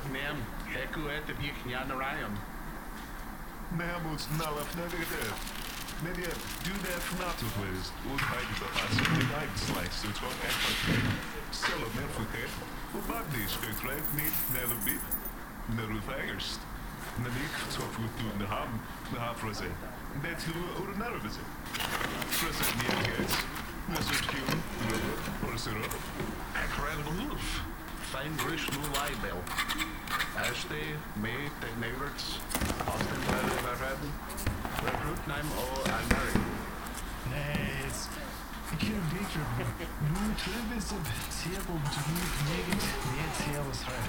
Nem, heku et the Buchananarium. Nehemoods nalaf negative. Maybe do that for not to please. We'll hide the us. The night slice, so it's all effort. Sell it, never forget. Well, but these great niet never beat. Never first. Nanik, top with doing the ham for us. That's who or another visit. Present the guys. Mr. Q, or syrup. Incredible hoof. Fine Bruce no libel. Ashday, May, the Neighbors, Austin, Redden, Recruit Name, or Almeri. Nice. Ik kan een beetje nu terug is op table to move negend neer tail is her.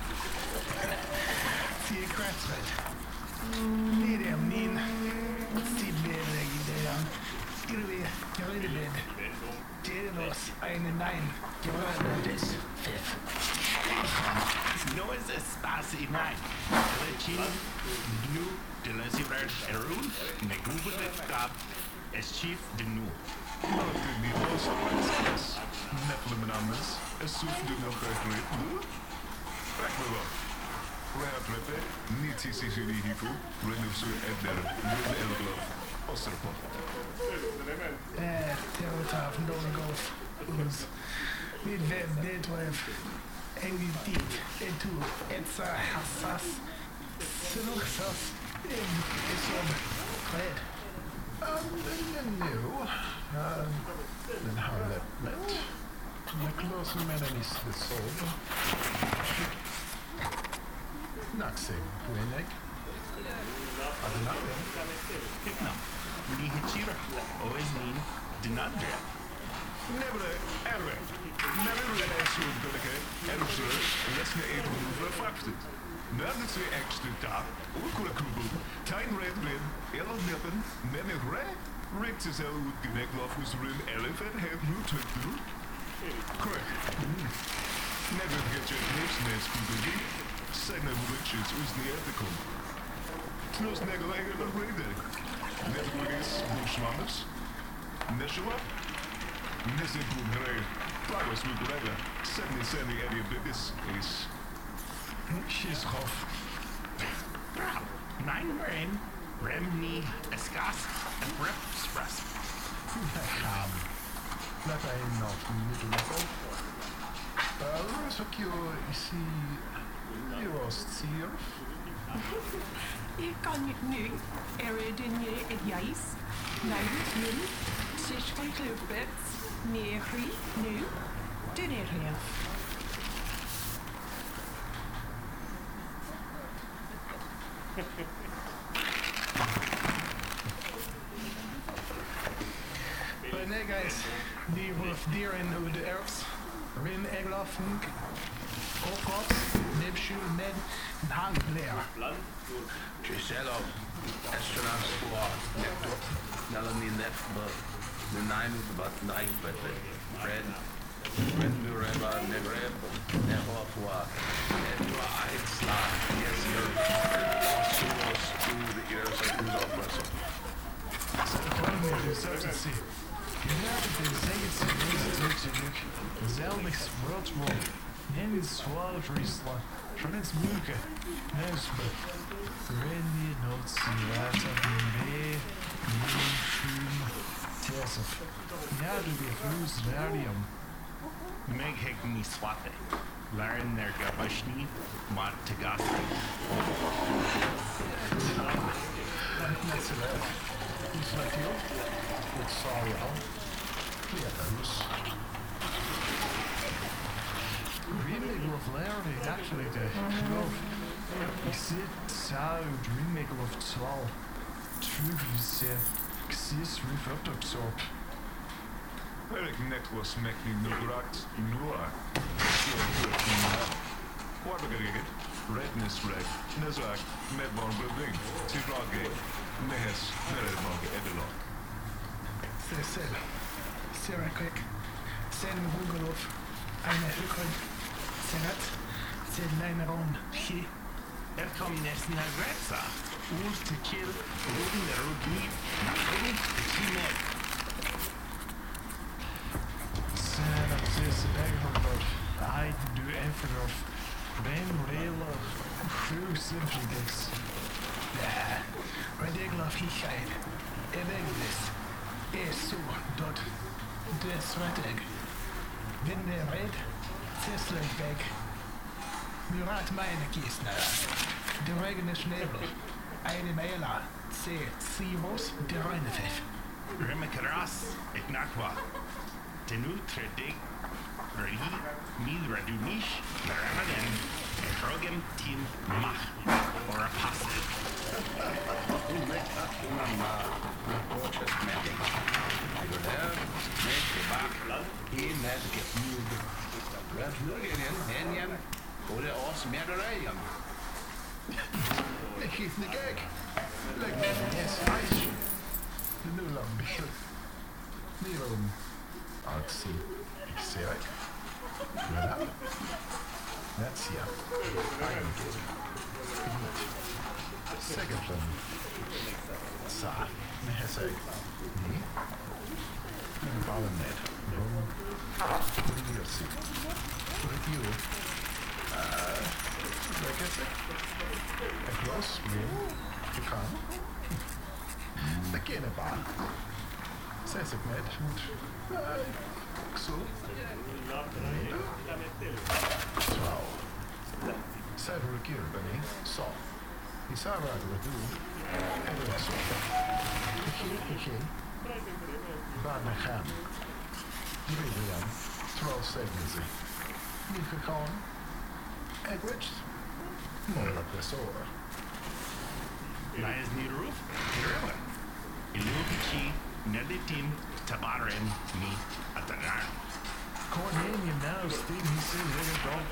See a cracks right. Nee, I'm mean. See bed like there. Skruwe, jag är bed. Det är oss, en nine. Jag är this fifth. No is a spasi night. The chin, nu, the Lucifer, Erun, the Google Cup, as chief the new. Not to be also princess. Nephilim anders. As soef de nog uitgereed. Raak me wel. Rijadreppe. Niet CCC die hiervoor. Renus en der. Wilde elgeloof. Osterpot. Terror from Dora Golf. Niet vet, dit was. En die diep. En toe. En sa hassas. Sinoxas. En is op. Kled. No. Den har lätt. Nicholas Menanis the soul. Naxing, Winnick. Adelaide. No. Ni Hichira. Always mean, Denandria. Never erre. Never read zo'n billige. En op zo. Les me even hoeveel vasthet. Na de twee extra taal. Ook wel kroebel. Tijn red red. Ellen nippen. Menig re. Rick is heel goed genek. Lof was rin elephant. Heb root het doen. Correct. Never get your lips nest kroebel. Zijn er witches. Is niet uit te komen. Knoos negel eigen nog reden. Never is bushmanners. Neshua. Nesse boom rei. Pagos with leather. Sending Eddie Bibis is. She's off. Brouw. Nine brain. Remni. Eskas. En Rep Express. Gaan. Let hij nog niet lekker. Zoek je ici. Je was hier. Ik kan je nu herinneren het juist. Nee, nu. Zes van clubbeds. Neri. Nu. De nerf. But nee guys, die wordt dier in de erfs. Rin Egloffen. Opkot. Nibshu Ned. En Hank Blair. Giselo. Astronauts for network. Not only left, but the nine is about nine, but Fred. Fred Nureba, Negreb, Neho for Edward Slot. Yes, sir. Source to the ears of who's off Russell. Gewoon insurgency. United States Institute. Zelnigs Worldwar. Neem is Swallow Riesla. Trans Muke. Nesbe. Randy Notsi Rata B. Nishum. Tesef. Ja, du bent vloes Radium. Meg hek me swatte. Laren der Gabashni, Mat Tagasi. Net zo leuk. Iets met je op. Ik zal je al. Ja, dat is. Remake of Larry, actually the geloof. Ik zit zou remake of 12. Terug ik zie het reflect op zo. Eric Netwas Mekni Nugrakt Noah. Wat begeer het? Redness Red. Nezak. Met one building. Tirage. Nehes. Neredmage Edelok. Sel. Sarah Quick. Sen Google eine Rückhalt. Senat. Sen Leiner on. He. Kom nästan Gretza. Ord to kill. Roden der Rudni. Nakon. Kimet. Sen att se sig där från bort. I do Everoff. Ben Rayla, Fru Symphonix. Ja, Redeglaf Hichheid. Eveglis. Eso dot desreteg. Vinde red. Tesleg weg. Murat meine Kiesner. De regene Schnebel. Eine Mela. C. Sivos de Reinefef. Rimakaras, Ignakwa. Tenu Tredig, Rahi, Mil Radunish, Ramadan, Ekrogem Tim Mach, or a Passet. Ik geef een kijk. Lijkt me yes, nice. De Nuland Bichel. Nirum. Artsi. Xeric. Rela. Netsia. Ironkid. Ignit. Segaplan. Sa. Meheseg. Ni. Balened. Rom. Riosi. Review. Rekesek. Eklos. Rim. Gekan. Bekende baan. Zes ik met. Zo. 12. Several keer ben ik. Zo. Isara Radu. En de rest. Ik. Baan naar gaan. Julian. 12 seconds. Niet gekomen. Edwidge. Moeilijk resort. Lies Niruf, Nirua. Ilukichi, Neditin, Tabarin, me, Atanar. Cornelium now, Steve, he says,